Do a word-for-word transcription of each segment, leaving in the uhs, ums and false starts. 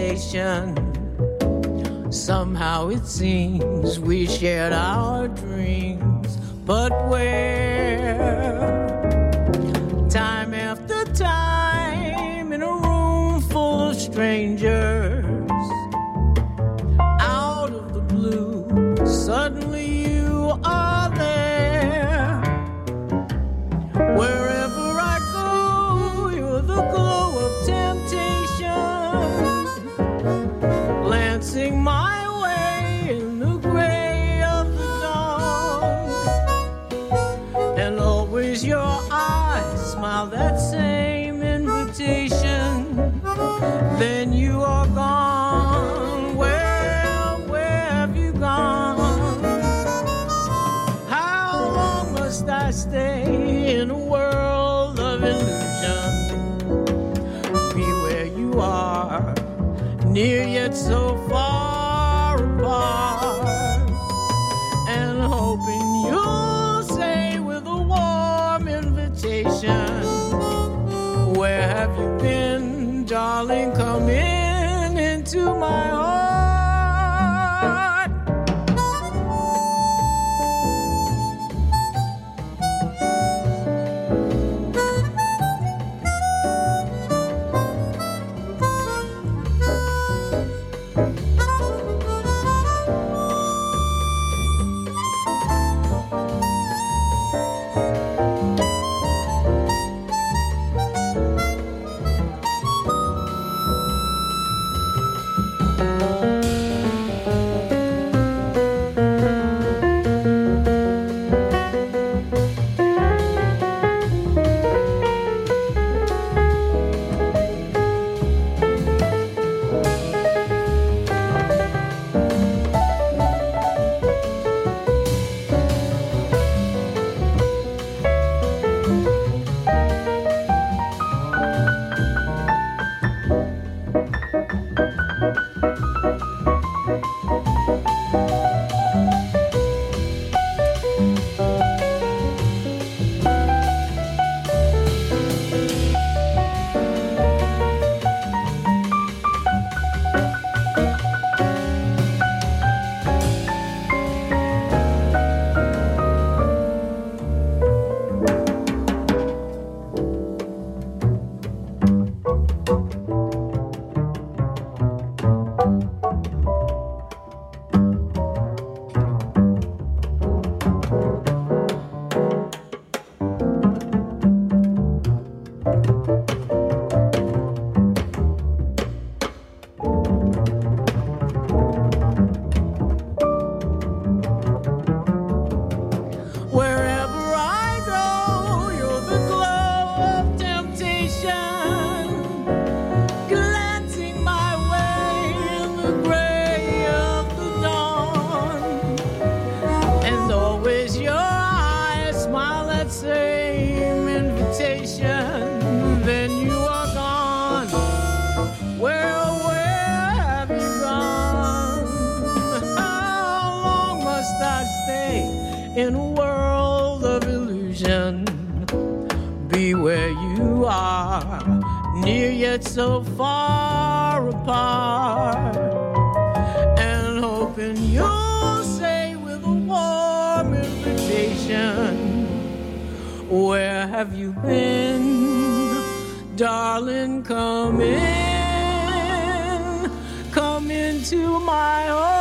invitation. Somehow it seems we shared our dreams, but where? Time after time in a room full of strangers, out of the blue, suddenly you are there. Wherever I go, you're the glow of temptation, glancing my way in the gray of the dawn. And always your eyes smile that same invitation. Then you are gone. Where, where have you gone? How long must I stay in a world of illusion? Be where you are, near yet so far apart, and hoping you'll say with a warm invitation, where have you been, darling? Come in into my heart. In a world of illusion, be where you are, near yet so far apart, and hoping you'll say with a warm invitation, where have you been, darling? Come in, come into my heart.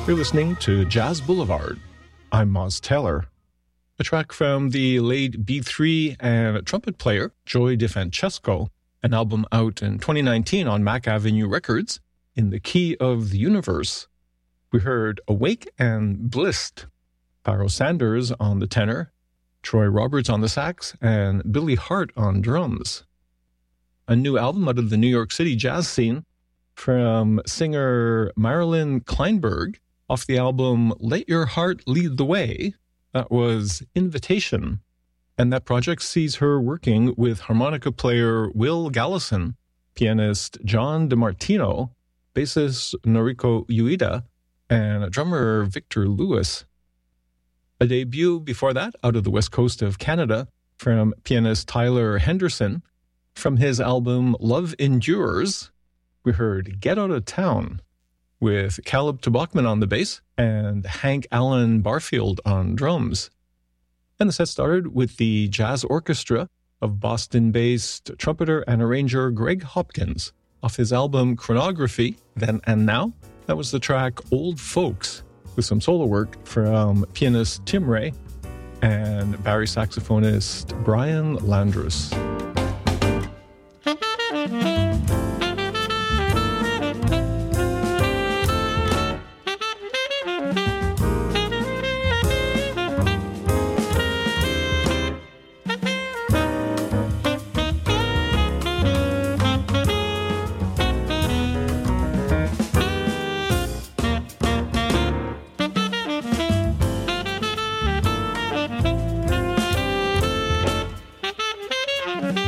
You're listening to Jazz Boulevard. I'm Moz Taylor. A track from the late B three and trumpet player Joey DeFrancesco, an album out in twenty nineteen on Mac Avenue Records, In the Key of the Universe. We heard Awake and Blissed, Pharoah Sanders on the tenor, Troy Roberts on the sax, and Billy Hart on drums. A new album out of the New York City jazz scene from singer Marilyn Kleinberg off the album Let Your Heart Lead the Way. That was Invitation. And that project sees her working with harmonica player Will Gallison, pianist John DeMartino, bassist Noriko Ueda, and drummer Victor Lewis. A debut before that out of the west coast of Canada from pianist Tyler Henderson. From his album Love Endures, we heard Get Out of Town with Caleb Tobachman on the bass and Hank Allen Barfield on drums. And the set started with the jazz orchestra of Boston-based trumpeter and arranger Greg Hopkins off his album Chronography, Then and Now. That was the track Old Folks, with some solo work from pianist Tim Ray and Barry saxophonist Brian Landrus. Thank you.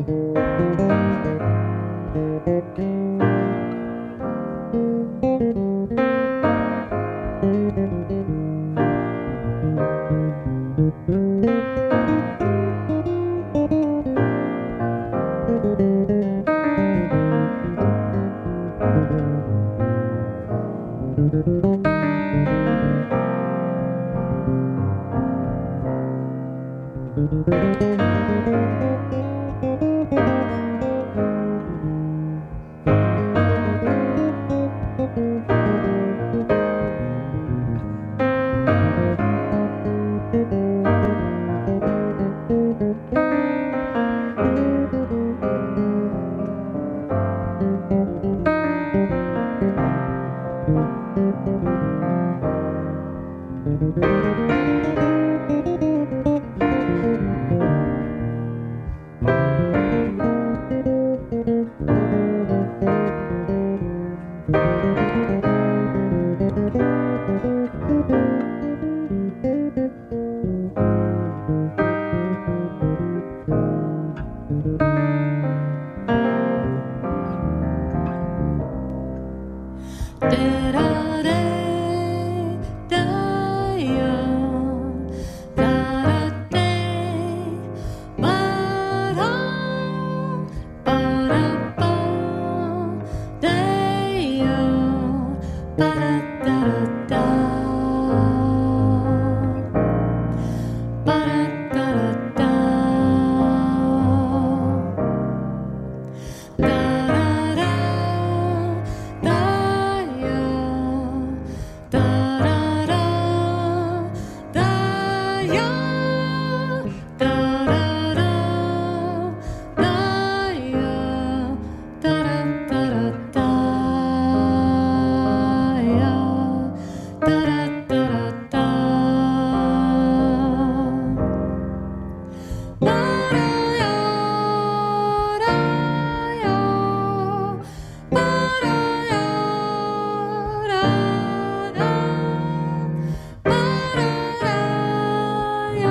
Ba-da-da,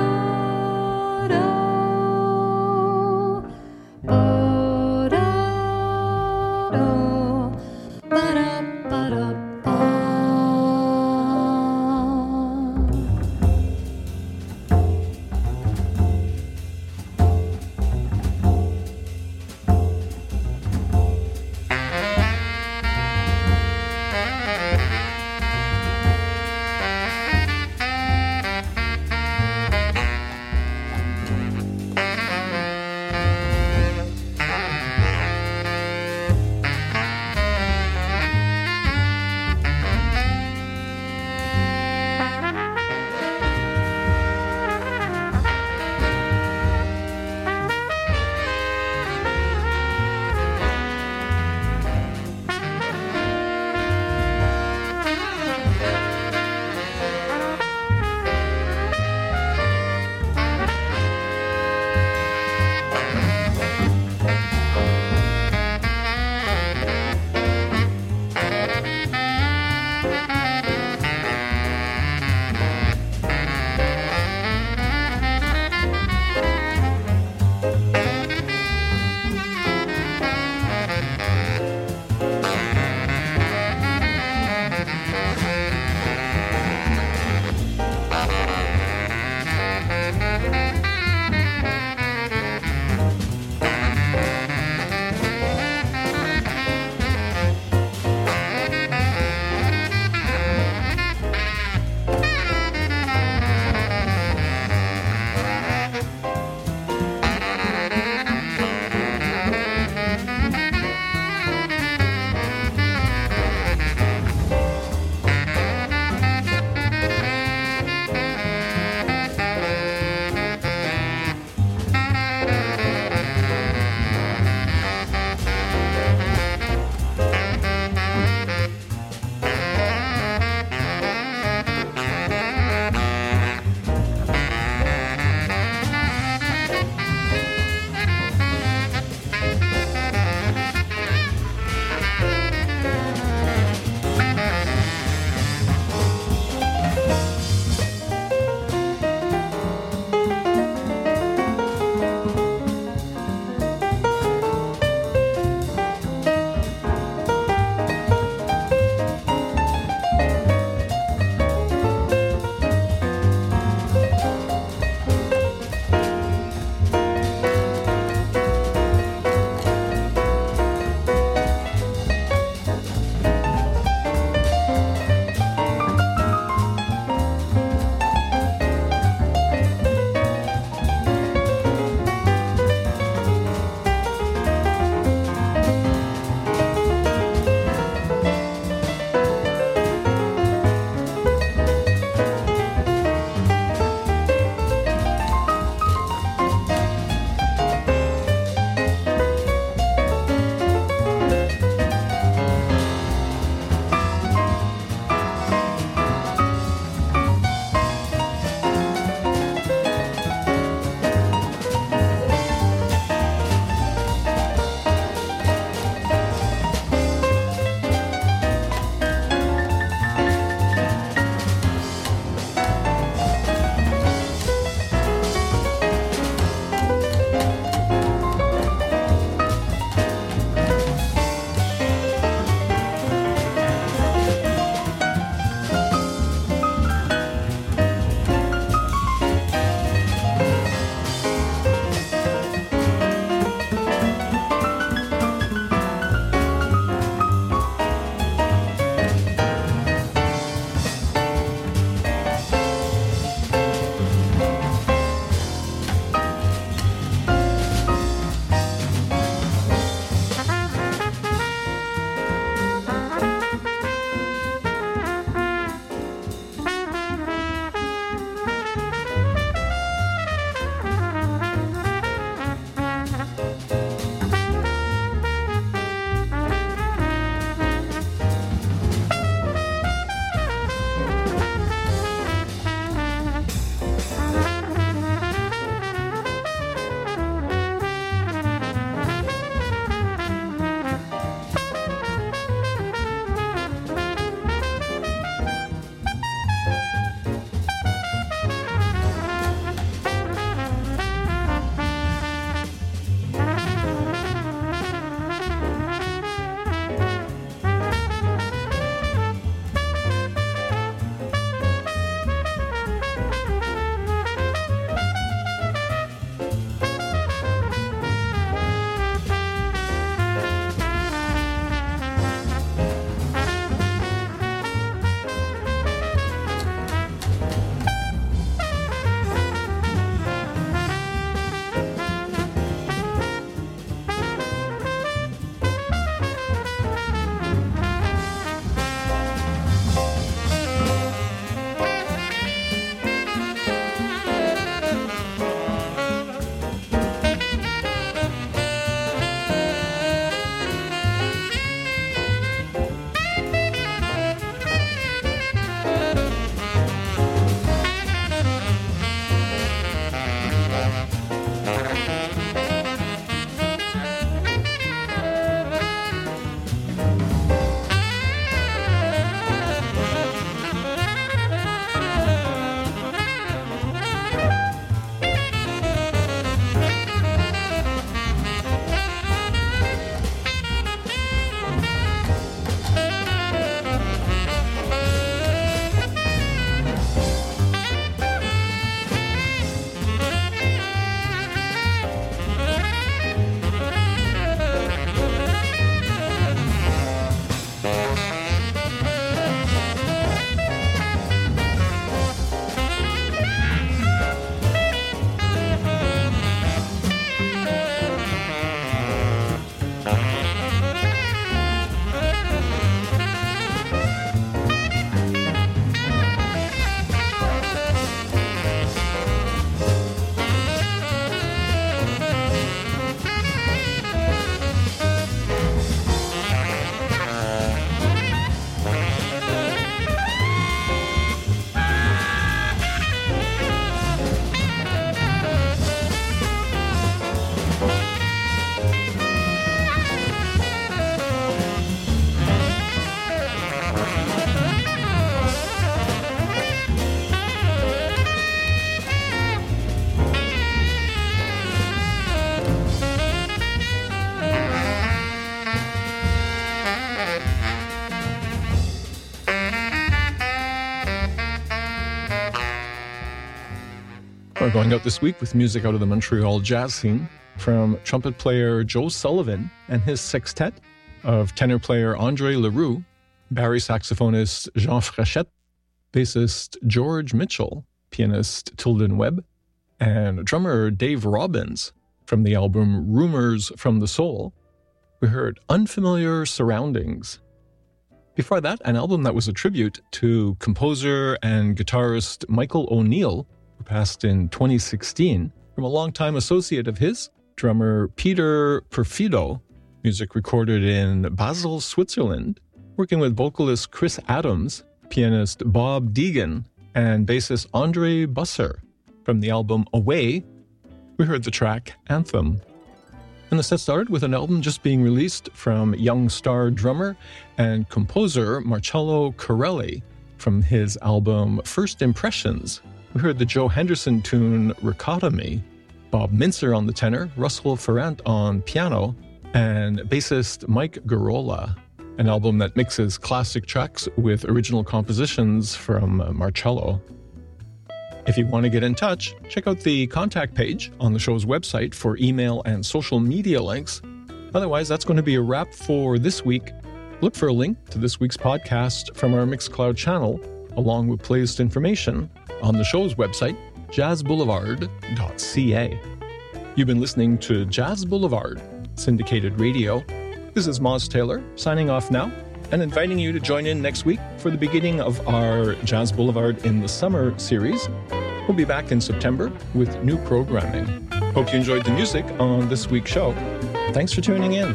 We're going out this week with music out of the Montreal jazz scene from trumpet player Joe Sullivan and his sextet, of tenor player Andre Leroux, Barry saxophonist Jean Frechette, bassist George Mitchell, pianist Tilden Webb, and drummer Dave Robbins from the album Rumors from the Soul. We heard Unfamiliar Surroundings. Before that, an album that was a tribute to composer and guitarist Michael O'Neill, who passed in twenty sixteen, from a longtime associate of his, drummer Peter Perfido, music recorded in Basel, Switzerland, working with vocalist Chris Adams, pianist Bob Deegan, and bassist Andre Busser. From the album Away, we heard the track Anthem. And the set started with an album just being released from young star drummer and composer Marcello Corelli from his album First Impressions. We heard the Joe Henderson tune Ricotta Me, Bob Mincer on the tenor, Russell Ferrant on piano, and bassist Mike Garola, an album that mixes classic tracks with original compositions from Marcello. If you want to get in touch, check out the contact page on the show's website for email and social media links. Otherwise, that's going to be a wrap for this week. Look for a link to this week's podcast from our Mixcloud channel, along with playlist information on the show's website, jazz boulevard dot c a. You've been listening to Jazz Boulevard, syndicated radio. This is Moz Taylor, signing off now, and inviting you to join in next week for the beginning of our Jazz Boulevard in the Summer series. We'll be back in September with new programming. Hope you enjoyed the music on this week's show. Thanks for tuning in.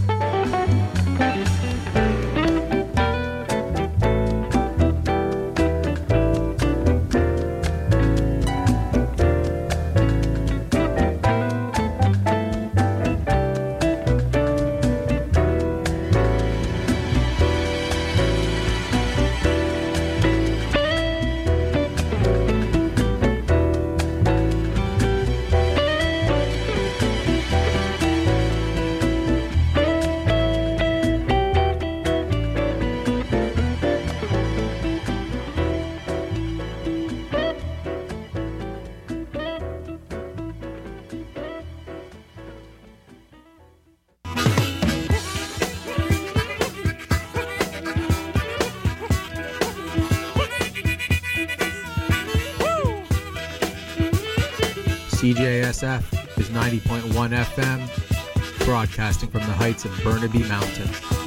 C J S F is ninety point one F M, broadcasting from the heights of Burnaby Mountain.